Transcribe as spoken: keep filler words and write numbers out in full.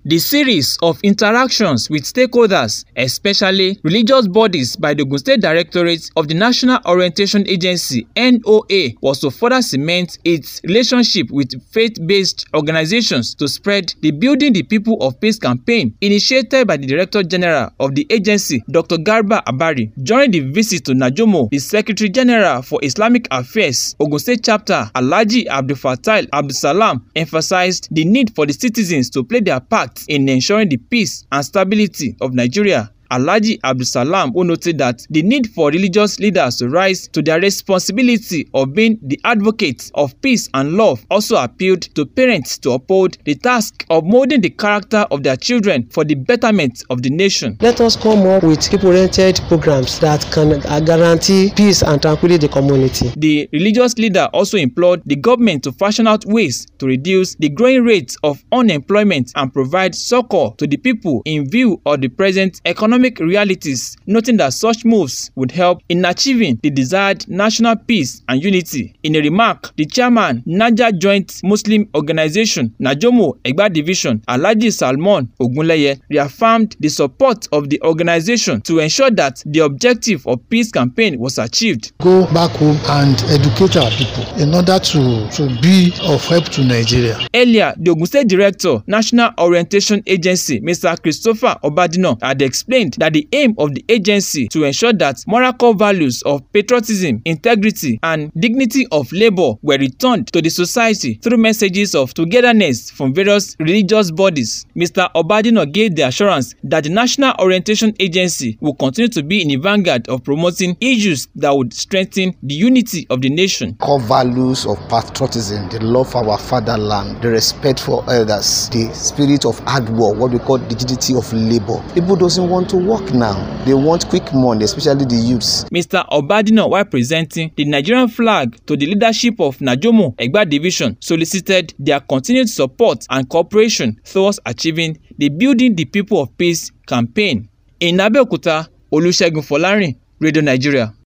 The series of interactions with stakeholders, especially religious bodies, by the Ogun State Directorate of the National Orientation Agency (N O A) was to further cement its relationship with faith-based organizations to spread the Building the People of Peace campaign initiated by the Director General of the agency, Doctor Garba Abari. During the visit to Najomo, the Secretary General for Islamic Affairs, Ogun State Chapter, Alhaji Abdulfatai Abdulsalam, emphasized the need for the citizens to play their part in ensuring the peace and stability of Nigeria. Alhaji Abdulsalam, who noted that the need for religious leaders to rise to their responsibility of being the advocates of peace and love, also appealed to parents to uphold the task of molding the character of their children for the betterment of the nation. Let us come up with people-oriented programs that can guarantee peace and tranquility in the community. The religious leader also implored the government to fashion out ways to reduce the growing rate of unemployment and provide succor to the people in view of the present economic realities, noting that such moves would help in achieving the desired national peace and unity. In a remark, the chairman, Naija Joint Muslim Organization, Najomo Egba Division, Alhaji Salmon Ogunleye, reaffirmed the support of the organization to ensure that the objective of peace campaign was achieved. Go back home and educate our people in order to, to be of help to Nigeria. Earlier, the Ogun State Director, National Orientation Agency, Mister Christopher Obadino, had explained that the aim of the agency to ensure that moral core values of patriotism, integrity, and dignity of labor were returned to the society through messages of togetherness from various religious bodies. Mister Obadino gave the assurance that the National Orientation Agency will continue to be in the vanguard of promoting issues that would strengthen the unity of the nation. Core values of patriotism, the love for our fatherland, the respect for elders, the spirit of hard work, what we call the dignity of labor. People doesn't want to work now. They want quick money, especially the youths. Mister Obadino, while presenting the Nigerian flag to the leadership of Najomo Egba Division, solicited their continued support and cooperation towards achieving the Building the People of Peace campaign. In Abeokuta, Olusegun Folarin, Radio Nigeria.